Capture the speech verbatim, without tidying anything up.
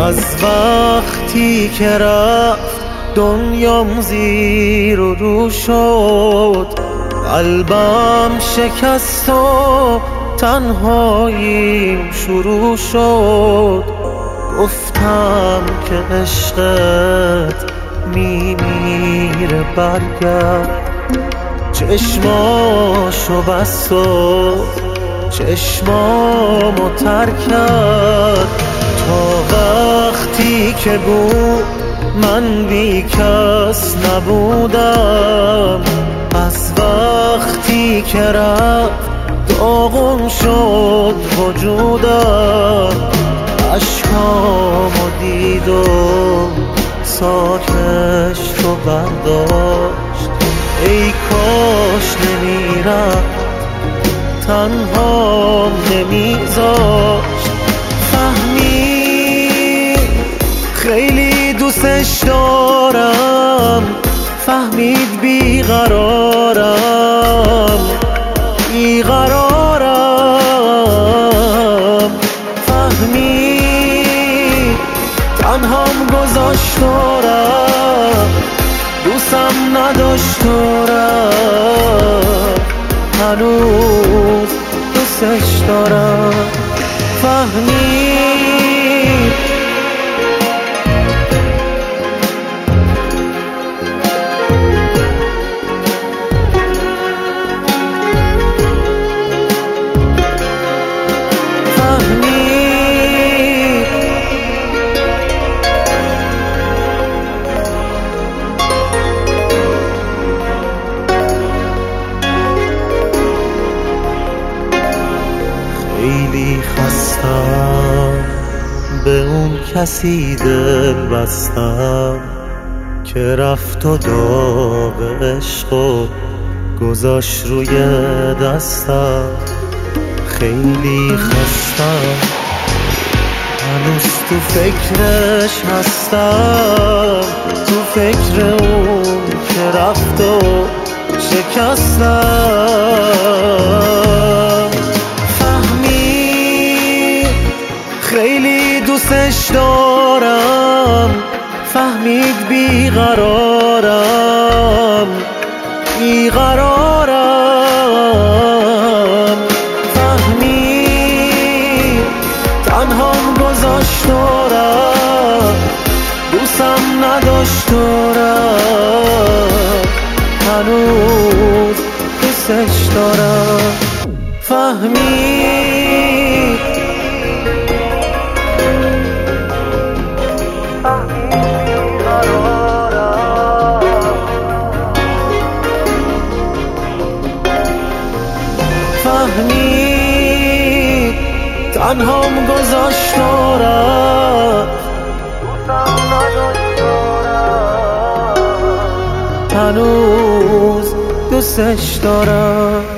از وقتی که رفت دنیام زیر و رو شد، قلبم شکست و تنهاییم شروع شد. گفتم که عشقت میمیره برگرد، چشماشو بست و چشمامو تر کرد. تا وقتی که بود من بی کس نبودم، از وقتی که رفت داغون شد وجودم. عشقامو دید و ساکش رو برداشت، ای کاش نمیرفت تنهام نمیذاشت. فهمید خیلی دوستش دارم، فهمید بیقرارم بیقرارم. فهمید تنهام گذاشت دارم، دوستم نداشت دارم، هنوز دوستش دارم. فهمید خیلی خستم، به اون کسی دل بستم که رفت و داغ عشق و گذاشت روی دستم. خیلی خستم، هنوز تو فکرش هستم، تو فکر اون که رفت و شکستم. خیلی دوستش دارم، فهمید بیقرارم بیقرارم. فهمید تنهام گذاشت دارم، دوستم نداشت دارم، هنوز دوستش دارم. فهمید فهمید تنهام گذاشت دارم، دوستم نداشت دارم، هنوز دوستش دارم.